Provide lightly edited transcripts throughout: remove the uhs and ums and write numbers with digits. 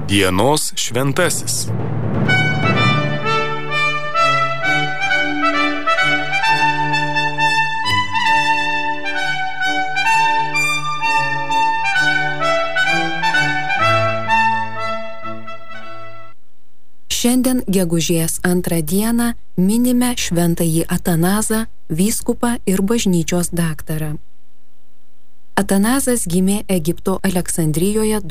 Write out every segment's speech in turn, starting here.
Dienos šventasis. Šiandien gegužės 2 dieną minime šventąjį Atanazą, vyskupą ir bažnyčios daktarą. Atanazas gimė Egipto Aleksandrijoje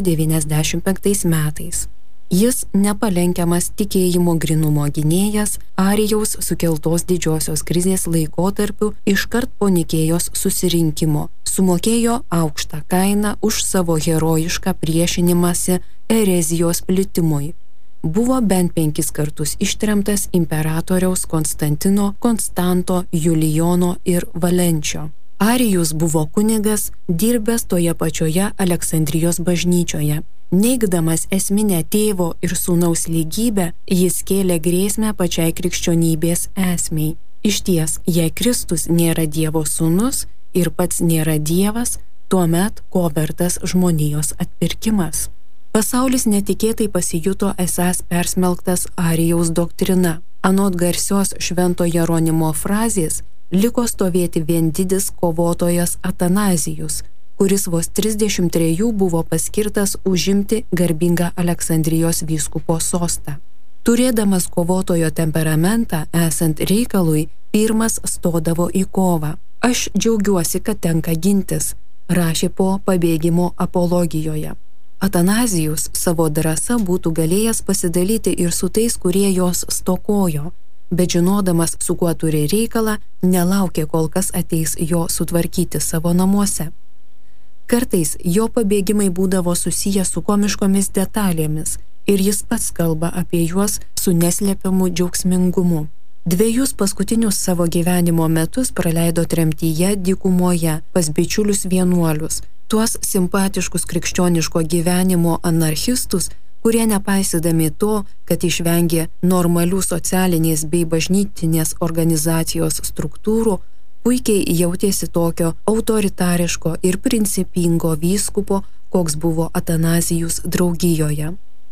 295 metais. Jis nepalenkiamas tikėjimo grynumo gynėjas Arijaus sukeltos didžiosios krizės laikotarpiu iškart po Nikėjos susirinkimo sumokėjo aukštą kainą už savo herojišką priešinimąsi erezijos plitimui. Buvo bent 5 kartus ištremtas imperatoriaus Konstantino, Konstanto, Julijono ir Valenčio. Arijus buvo kunigas, dirbęs toje pačioje Aleksandrijos bažnyčioje. Neigdamas esminę tėvo ir sūnaus lygybę, jis kėlė grėsmę pačiai krikščionybės esmei. Išties, jei Kristus nėra Dievo sūnus ir pats nėra Dievas, tuomet ko vertas žmonijos atpirkimas? Pasaulis netikėtai pasijuto esąs persmelktas Arijaus doktrina. Anot garsios Švento Jeronimo frazės liko stovėti viendidis kovotojas Atanazijus, kuris vos 33 buvo paskirtas užimti garbingą Aleksandrijos vyskupo sostą. Turėdamas kovotojo temperamentą, esant reikalui, pirmas stodavo į kovą. Aš džiaugiuosi, kad tenka gintis, rašė po pabėgimo apologijoje. Atanazijus savo drąsa būtų galėjęs pasidalyti ir su tais, kurie jos stokojo, bet žinodamas, su kuo turi reikalą, nelaukė, kol kas ateis jo sutvarkyti savo namuose. Kartais jo pabėgimai būdavo susiję su komiškomis detalėmis ir jis pats kalba apie juos su neslėpiamu džiaugsmingumu. 2 paskutinius savo gyvenimo metus praleido tremtyje dykumoje pas bičiulius vienuolius, tuos simpatiškus krikščioniško gyvenimo anarchistus, kurie nepaisydami to, kad išvengė normalių socialinės bei bažnytinės organizacijos struktūrų, puikiai jautėsi tokio autoritariško ir principingo vyskupo, koks buvo Atanazijus draugijoje.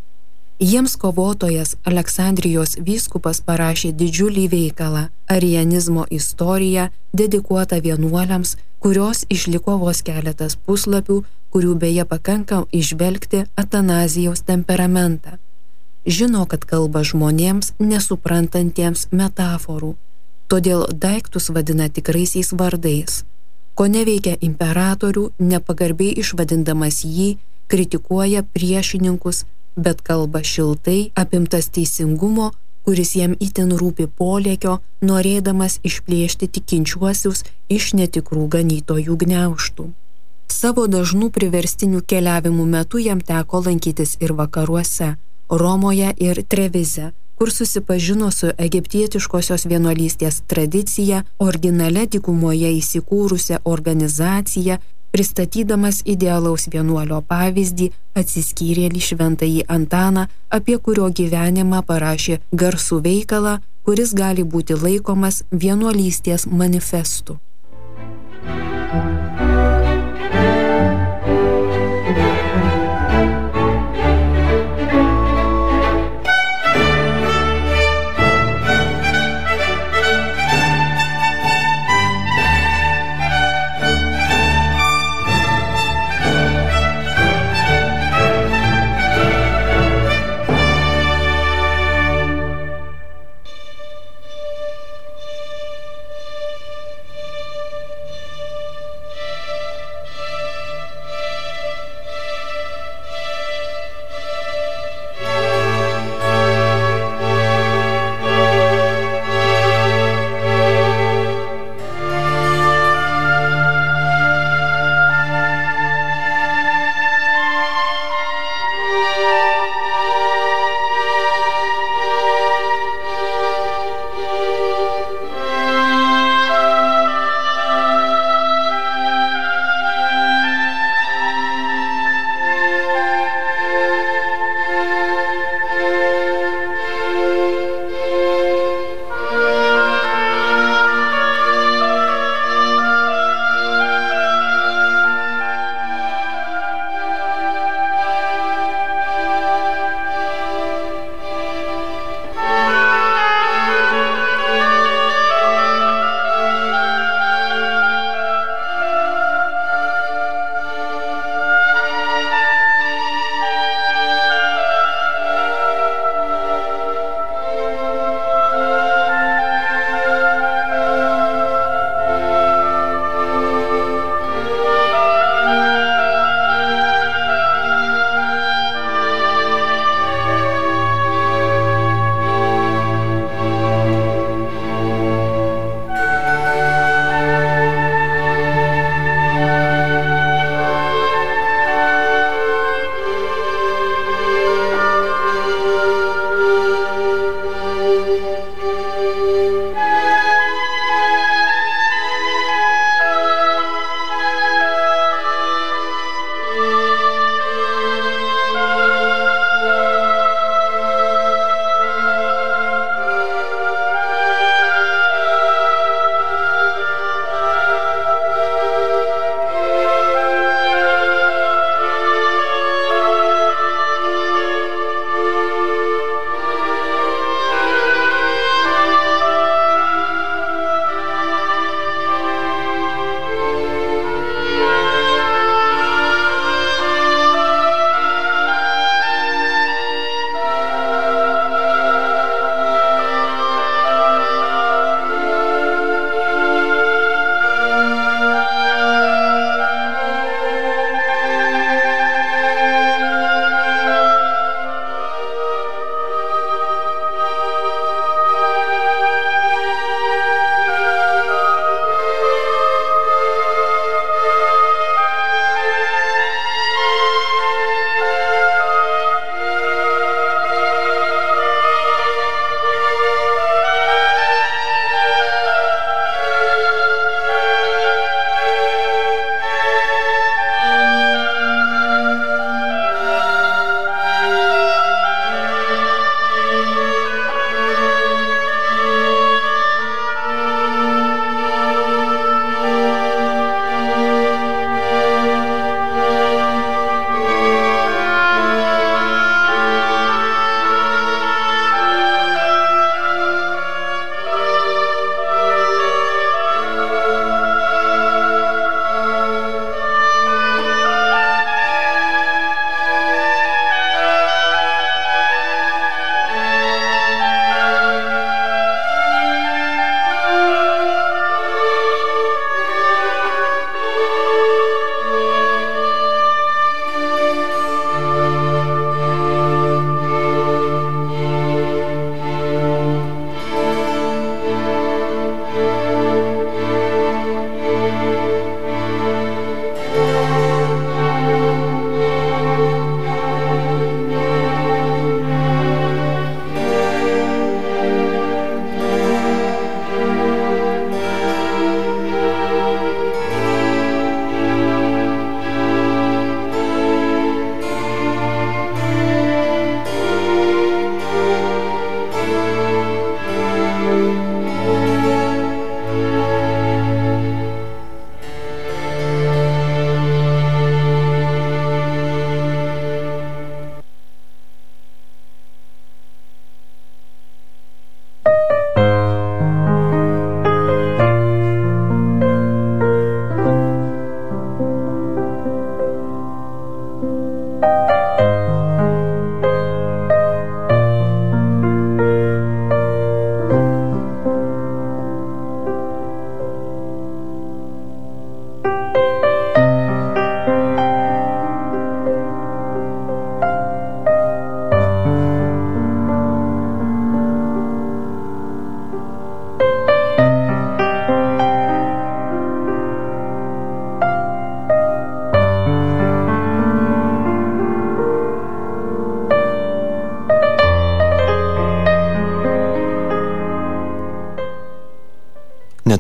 Jiems kovotojas Aleksandrijos vyskupas parašė didžiulį veikalą Arianizmo istoriją, dedikuotą vienuoliams, kurios išliko vos keletas puslapių, kurių beje pakanka įžvelgti Atanazijaus temperamentą. Žino, kad kalba žmonėms nesuprantantiems metaforų, todėl daiktus vadina tikraisiais vardais. Ko neveikia imperatorių, nepagarbiai išvadindamas jį, kritikuoja priešininkus, bet kalba šiltai, apimtas teisingumo, kuris jam itin rūpi polėkio, norėdamas išplėšti tikinčiuosius iš netikrų ganytojų gniaužtų. Savo dažnų priverstinių keliavimų metu jam teko lankytis ir vakaruose, Romoje ir Trevize, kur susipažino su egiptietiškosios vienuolystės tradicija, originale dykumoje įsikūrusią organizaciją, pristatydamas idealaus vienuolio pavyzdį, atsiskyrėlį šventąjį Antaną, apie kurio gyvenimą parašė garsų veikalą, kuris gali būti laikomas vienuolystės manifestu.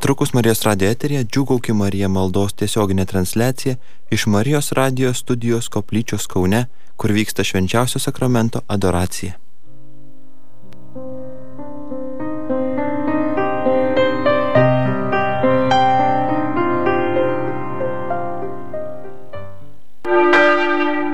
Netrukus Marijos radijo eteryje Džiūgauki Marija maldos tiesioginė transliacija iš Marijos radijo studijos koplyčios Kaune, kur vyksta švenčiausio sakramento adoracija.